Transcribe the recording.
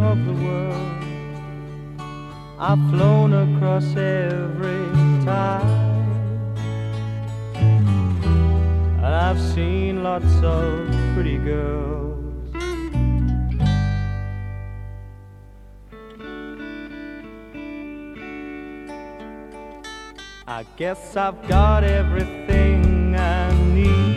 of the world. I've flown across every tide, and I've seen lots of pretty girls. I guess I've got everything I need.